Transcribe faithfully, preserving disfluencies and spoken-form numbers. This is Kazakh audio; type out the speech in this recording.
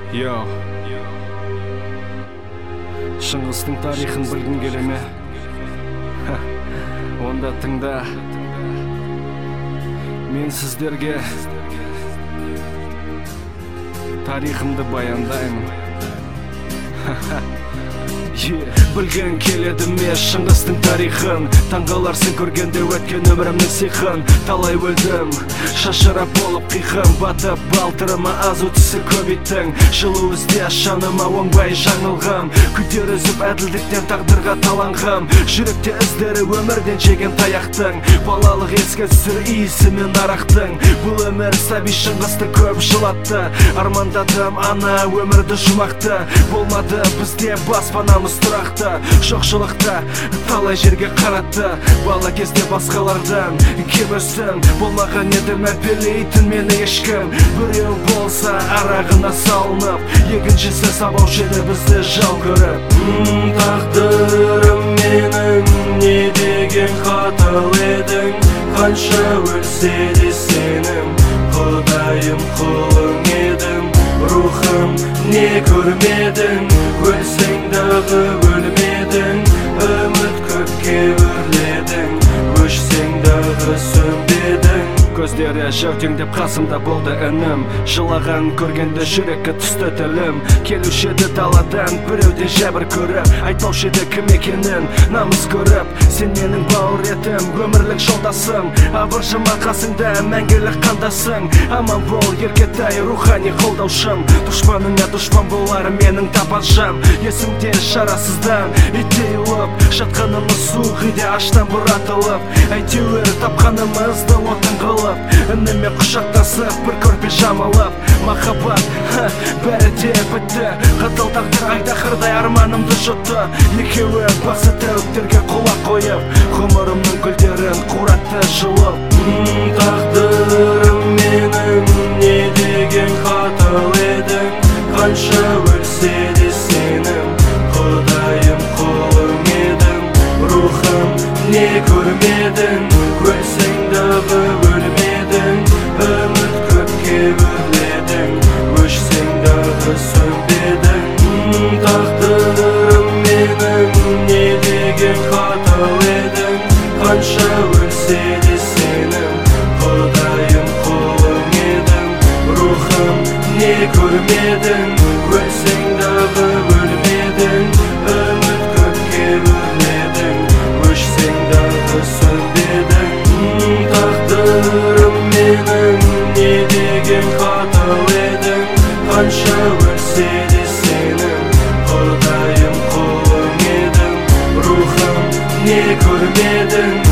Йо, Шыңғыстың тарихын білгің келе ме? Онда тыңда. Мен сіздерге тарихымды баяндаймын. Білген келеді ме Шыңғыстың тарихын? Таңғаларсың көргенде өткен өмірімнің сиқын. Талай өлдім, шашырап болып қиқым, батып балтырыма аз өтісі көбейттің. Жылу ізде шаныма оңбай жаңылғым, күдер үзіп әділдіктен тағдырға таланғым. Жүректе іздері өмірден жеген таяқтың, балалық ескі сүр иісі мен арақтың. Бұл өмір сәби Шыңғысты көп жылатты, армандадым ана өмірді жұмақты. Болмады бізде баспанамыз тұрақты, жоқшылықта талай жерге қаратты. Бала кезде басқалардан кем өстім, болмаған едім әпелейтін мені ешкім. Біреу болса арағына салынып, екіншісі сабаушы еді бізді жау көріп. Тағдырым менің не деген қатал едің, қанша өлсе де сенім құдайым құлың едім. Рухым не көрмедің, өлсең дағы өлмедің, үміт көкке өрледің, өшсең дағы сөнбедің. Көздері жәутеңдеп қасымда болды інім, жылаған көргенде жүрекке түсті тілім. Келуші еді даладан біреуден жәбір көріп, айтпаушы еді кім екенін намыс көріп. Сен менің бауыр етім, өмірлік жолдасым, абыржыма қасыңда мәңгілік қандасың. Аман бол еркетай рухани қолдаушым, дұшпаныңа дұшпан болар менің тапаншам. Есімде шарасыздан иттей ұлып, жатқанымыз суық үйде аштан бұратылып. Әйтеуір тапқанымызды отын қылып, үніме құшақтасып бір көрпе жамылып. Махаббат, бәрі де бітті, қатал тағдыр айдақырдай арманымды жұтты. Екеуі бақсы тәуіптерге құлақ қойып, ғұмырымның гүлдерін қуратты жұлып. Тағдырым менің не деген қатал едің, қанша өлсе де сенім құдайым құлың едім. Рухым не көрмедің, өлсең дағы өлмедің, үміт көкке өрледің, өшсең дағы сөнбедің. Тағдырым менің не деген қатал едің, қанша өлсе де сенім құдайым құлың едім. Рухым не көрмедің, өлсең дағы өлмедің, үміт көкке өрледің, өшсең дағы сөнбедің. Тағдырым менің не деген қатал едің, қанша өлсе де сенім құдайым құлың едім. Рухым не көрмедің,